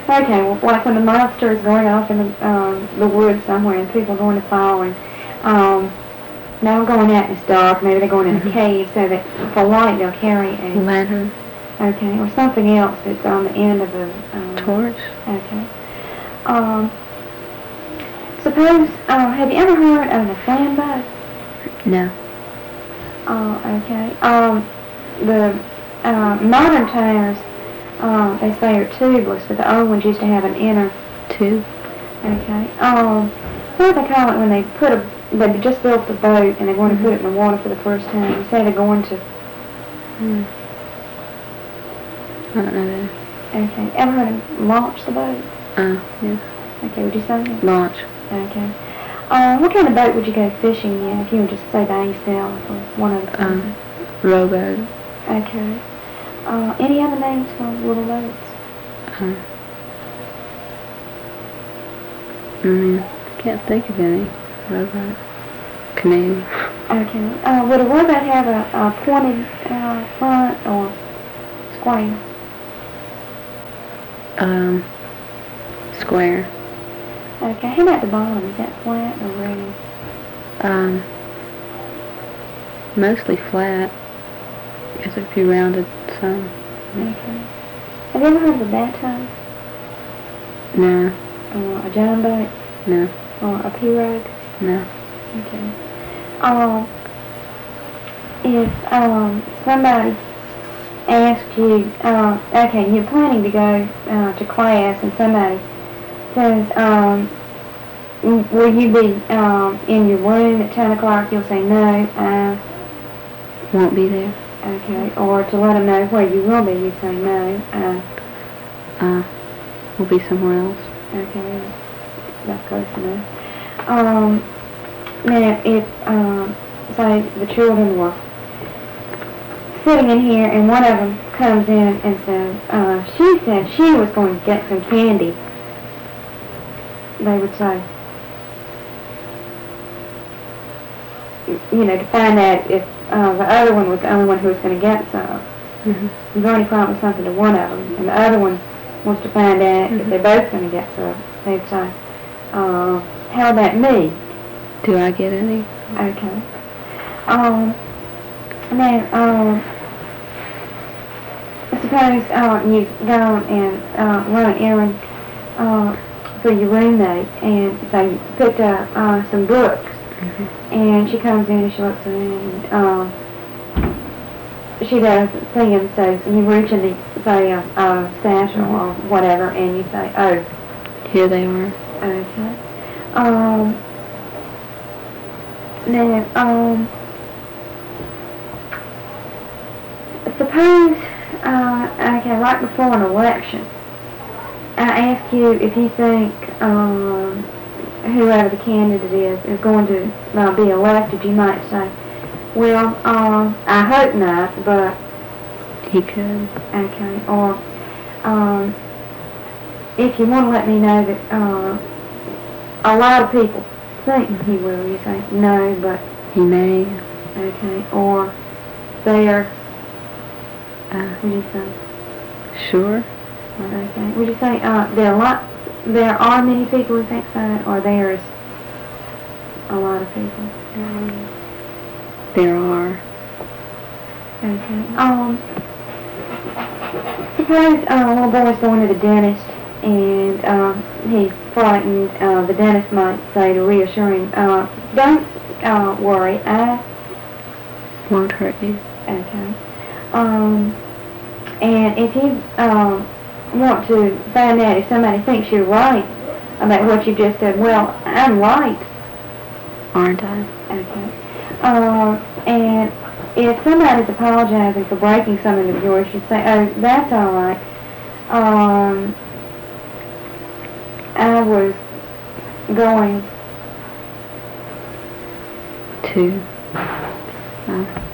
Okay, well, like when the monster is going off in the woods somewhere and people are going to fall and now going out and it's dark, maybe they're going in a cave so that for light they'll carry a lantern. Okay, or something else that's on the end of a torch. Okay. Suppose, have you ever heard of a fan boat? No. Okay. The modern tires, they say are tubeless, but the old ones used to have an inner tube. Okay. What do they call it when they they just built the boat and they're going to put it in the water for the first time? They say they're going to. I don't know that. Okay. Ever heard of launch the boat? Yeah. Okay, would you say that? Launch. Okay. What kind of boat would you go fishing in if you would just say by yourself or one other person? Rowboat. Okay. Any other names for little boats? I can't think of any. Rowboat. Canoe. Okay. Would a rowboat have a pointed front or square? Square. Okay. How about the bottom? Is that flat or round? Mostly flat. Because if you rounded some. Okay. Have you ever heard of a bathtub? No. A john boat? No. Or a pirogue? No. Okay. If somebody asked you, okay, you're planning to go to class and somebody says, will you be in your room at 10 o'clock? You'll say, no, won't be there. Okay, or to let them know where you will be, you say, no, we'll be somewhere else. Okay, that's close enough. Now, if, say, the children were sitting in here and one of them comes in and says, she said she was going to get some candy, they would say, to find out if the other one was the only one who was going to get some. You've already promised something to one of them, and the other one wants to find out if they're both going to get some. They'd say, how about me? Do I get any? Okay. Now, suppose you go and run an errand for your roommate, and so you picked up some books, and she comes in and she looks around, and she doesn't see them, so you reach in the, say, a satchel or whatever, and you say, oh. Here they are. Okay. Now, suppose, okay, right before an election, I ask you if you think whoever the candidate is going to be elected. You might say, well, I hope not, but he could. Okay, or if you want to let me know that a lot of people think he will, you say, no, but he may. Okay, or there. Would you say? Sure. Okay. Would you say there are many people who think so, or there's a lot of people? There are. Okay. Suppose a little boy's going to the dentist and he's frightened. The dentist might say to reassure him, don't worry, I won't hurt you. Okay. And if you want to find out if somebody thinks you're right about what you just said, well, I'm right. Aren't I? Okay. And if somebody's apologizing for breaking something of yours, you say, oh, that's all right. I was going to